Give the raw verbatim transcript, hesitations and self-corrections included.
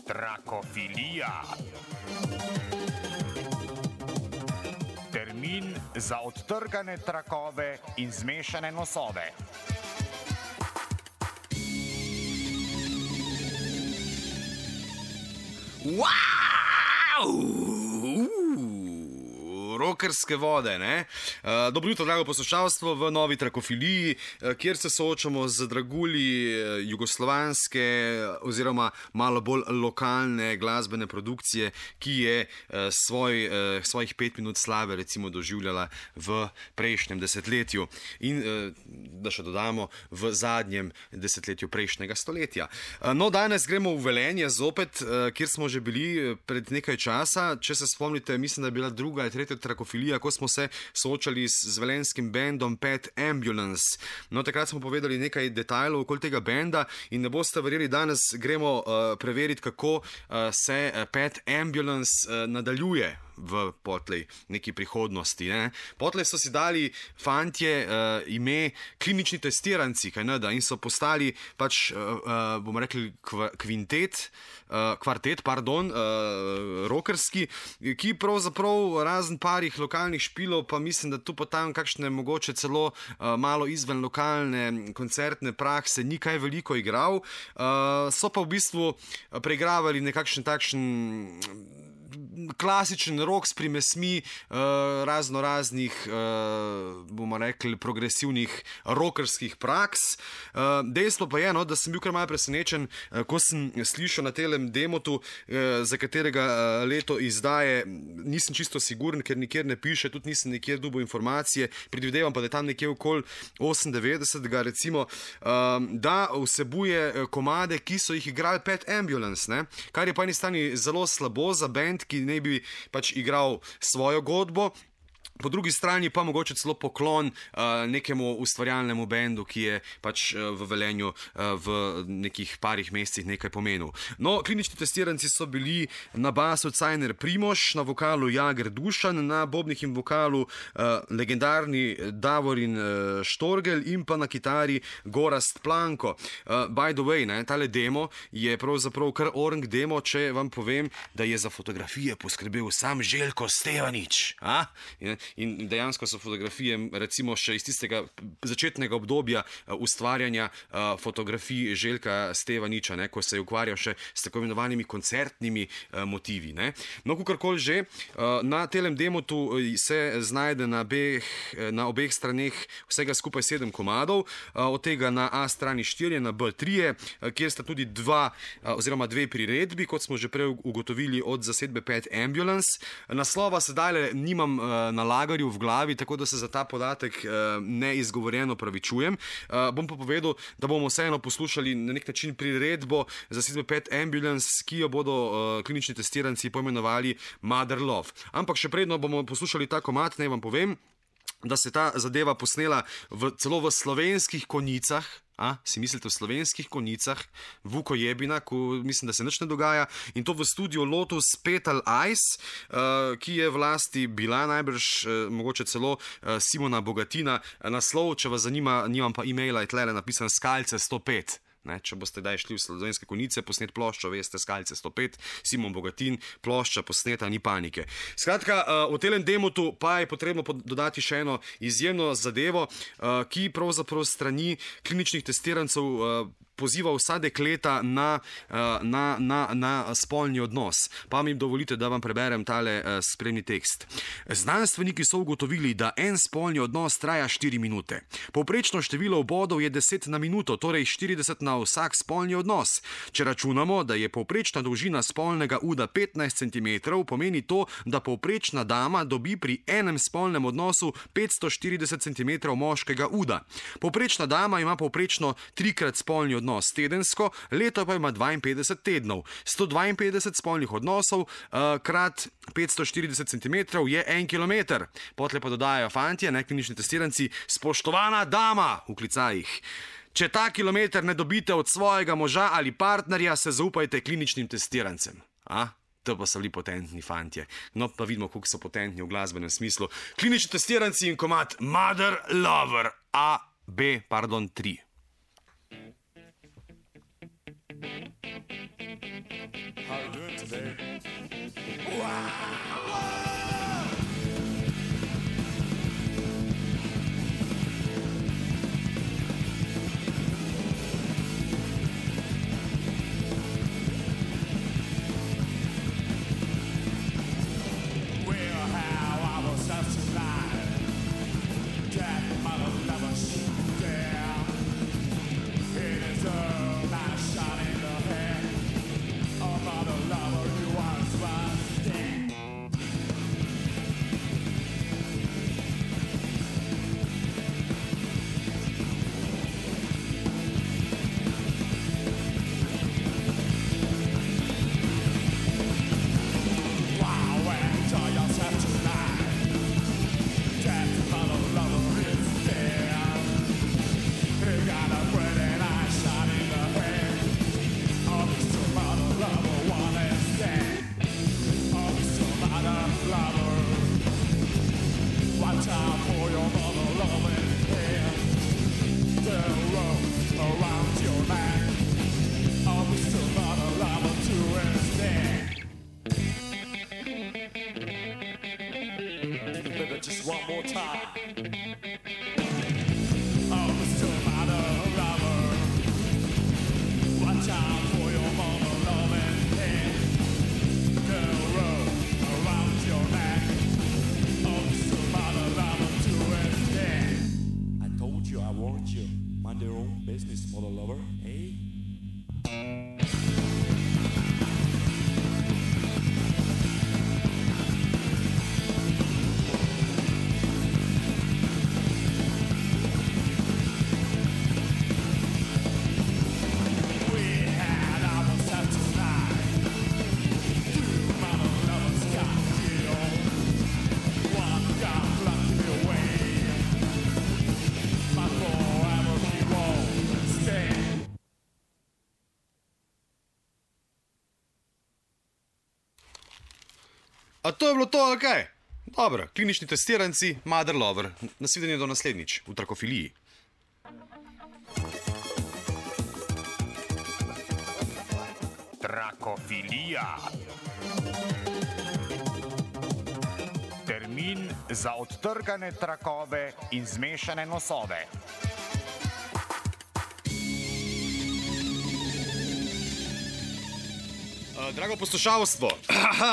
Trakofilija. Termin za odtrgane trakove in zmešane nosove. Wow! Rokerske vode, ne? Uh, dobro jutro, drago poslušalstvo v novi Trakofiliji, uh, kjer se soočamo z dragulji uh, jugoslovanske oziroma malo bolj lokalne glasbene produkcije, ki je uh, svoj, uh, svojih pet minut slave recimo doživljala v prejšnjem desetletju in, uh, da še dodamo, v zadnjem desetletju prejšnjega stoletja. Uh, no, danes gremo v Velenje zopet, uh, kjer smo že bili pred nekaj časa. Če se spomnite, mislim, da je bila druga ali tretja Trakofilija, ko smo se soočali z velenskim bendom Pet Ambulance. No, takrat smo povedali nekaj detajlov okoli tega benda in ne boste verjeli, danes gremo uh, preveriti, kako uh, se Pet Ambulance uh, nadaljuje v potlej neki prihodnosti. Ne? Potlej so si dali fantje uh, ime klinični testiranci, kaj ne da, in so postali pač, uh, uh, bomo rekli, kv kvintet, uh, kvartet, pardon, uh, rokerski, ki pravzaprav razen parih lokalnih špilov, pa mislim, da tu pa tam kakšne mogoče celo uh, malo izven lokalne koncertne prakse ni kaj veliko igral, uh, so pa v bistvu preigravali nekakšen takšen klasičen rock s primesmi uh, razno raznih, uh, bomo rekli, progresivnih rockerskih praks. Uh, dejstvo pa je, no, da sem bil kar malo presenečen, uh, ko sem slišal na telem demotu, uh, za katerega uh, leto izdaje, nisem čisto siguren, ker nikjer ne piše, tudi nisem nikjer dobil informacije, predvidevam pa, da je tam nekje okoli osemindevetdesetega recimo, uh, da vsebuje komade, ki so jih igrali Pet Ambulance, ne? Kar je po eni strani zelo slabo za band, ki ne bi pač igral svojo godbo, po drugi strani pa mogoče celo poklon uh, nekemu ustvarjalnemu bendu, ki je pač uh, v Velenju uh, v nekih parih mesecih nekaj pomenil. No, klinični testiranci so bili na basu Cajner Primož, na vokalu Jager Dušan, na bobnih in vokalu uh, legendarni Davorin uh, Štorgel in pa na kitari Gorazd Planko. Uh, by the way, ne, tale demo je pravzaprav kar orang demo, če vam povem, da je za fotografije poskrbel sam Željko Stevanič. A? In dejansko so fotografije recimo še iz tistega začetnega obdobja uh, ustvarjanja uh, fotografij Željka Stevaniča, ne, ko se je ukvarjal še s tako imenovanimi koncertnimi uh, motivi. Ne. No, kakorkoli že, uh, na telem demotu se znajde na, beh, na obeh straneh vsega skupaj sedem komadov, uh, od tega na A strani štirje, na B trije, uh, kjer sta tudi dva uh, oziroma dve priredbi, kot smo že prej ugotovili od zasedbe Pet Ambulance. Naslova sedaj nimam uh, na lagarju v glavi, tako da se za ta podatek uh, neizgovorjeno pravičujem. Uh, bom pa povedal, da bomo vseeno poslušali na nek način priredbo zasedbe Pet Ambulance, ki jo bodo uh, klinični testiranci poimenovali Mother Love. Ampak še predno bomo poslušali ta komad, naj vam povem, da se ta zadeva posnela v, celo v Slovenskih Konjicah. A, si mislite v Slovenskih Konjicah, Vuko Jebina, ko mislim, da se nič ne dogaja, in to v studiu Lotus Petal Ice, uh, ki je v lasti bila najbrž, uh, mogoče celo uh, Simona Bogatina. Naslov, če vas zanima, nimam pa e-maila, je tlele napisan Skalce sto pet. Ne, če boste daj šli v Slovenske Konjice posnet ploščo, veste, Skalce sto pet, Simon Bogatin, plošča posneta, ni panike. Skratka, uh, v telem demotu pa je potrebno dodati še eno izjemno zadevo, uh, ki pravzaprav strani kliničnih testirancev uh, poziva vsa dekleta na, na, na, na spolni odnos. Pa mi dovolite, da vam preberem tale spremni tekst. Znanstveniki so ugotovili, da en spolni odnos traja štiri minute. Povprečno število obodov je deset na minuto, torej štirideset na vsak spolni odnos. Če računamo, da je povprečna dolžina spolnega uda petnajst centimetrov, pomeni to, da povprečna dama dobi pri enem spolnem odnosu petsto štirideset centimetrov moškega uda. Povprečna dama ima povprečno trikrat spolni odnos tedensko, leto pa ima dvainpetdeset tednov. sto dvainpetdeset spolnih odnosov uh, krat petsto štirideset centimetrov je en kilometer. Potle pa dodajajo fantje, ne klinični testiranci, spoštovana dama, v klicajih. Če ta kilometer ne dobite od svojega moža ali partnerja, se zaupajte kliničnim testirancem. A? To pa so bili potentni fantje. No, pa vidimo, koliko so potentni v glasbenem smislu. Klinični testiranci in komad Mother Lover A, B, pardon, tri. How you doing today? Just one more time. Oh, Mister Mother Lover, watch out for your mother loving hand. They'll roll around your neck. Oh, Mister Mother Lover, to understand. I told you, I warned you. Mind your own business, mother lover. Hey. A to je bilo to, ali kaj? Dobro, klinični testiranci, Mother Lover. Nasvidenje do naslednjič v Trakofiliji. Trakofilija. Termin za odtrgane trakove in zmešane nosove. Uh, drago poslušalstvo.